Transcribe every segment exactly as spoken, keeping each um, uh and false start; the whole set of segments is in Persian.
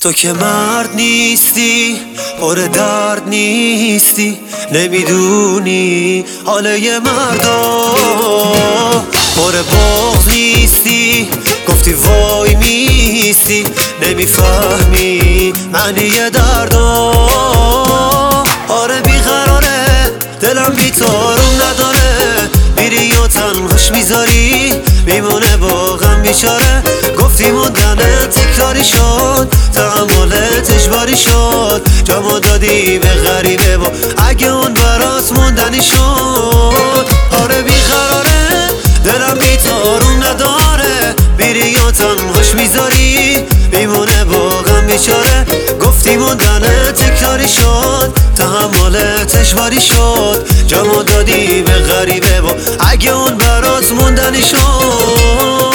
تو که مرد نیستی، پر درد نیستی، نمیدونی حال یه مردا. پر بغض نیستی، گفتی وای میستی، نمیفهمی معنی دردا. آره بیقراره دلم بی تارون نداره، میری یا تنهاش میذاری میمونه با غم بیچاره. گفتی موندنه تکراری شد، تحملت اجباری شد، جامو دادی به غریبه با اگه اون برات موندنی شد. آره بیقراره دلم بی تارون نداره، میری یا تنهاش میذاری میمونه با غم بیچاره. گفتی موندنه تکراری شد، تحملت اجباری شد، جامو دادی به غریبه با اگه اون برات موندنی شد.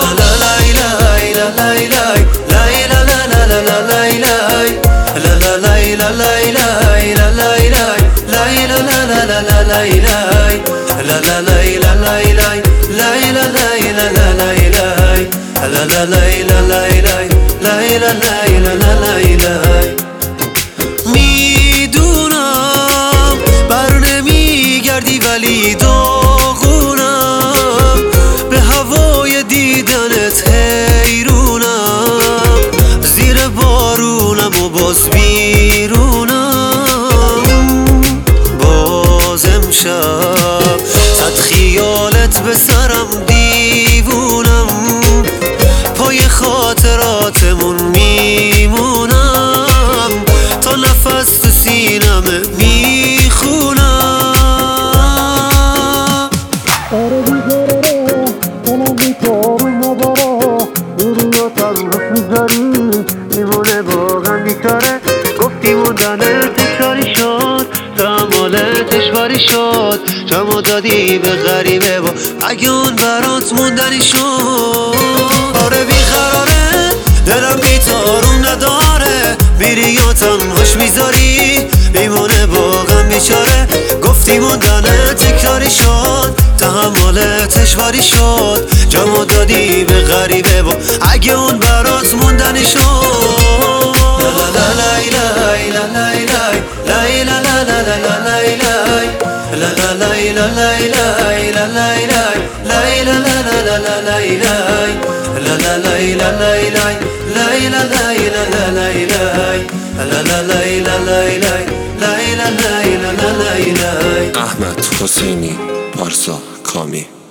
میدونم بر نمیگردی ولی داغونم، به هوای دیدنت حیرونم، زیر بارونم و باز بیرونم. باز امشب صد خیالت به سرم دیوونم، پای خاطراتمون میمونم، تا نفس تو سینمه میخونم. آره بیقراره دلم بی تارون نداره، میری یا تنهاش میذاری میمونه با غم بیچاره. گفتی موندنه تکراری شد، تحملت اجباری شد، جامو دادی به غریبه با اگه اون برات موندنی شد. آره بیقراره دلم بی تارون نداره، میری یا تنهاش میذاری میمونه با غم بیچاره. گفتی موندنه تکراری شد، تحملت اجباری شد، جامو دادی به غریبه با اگه اون برات موندنی شد. احمد حسینی، پارسا کامی.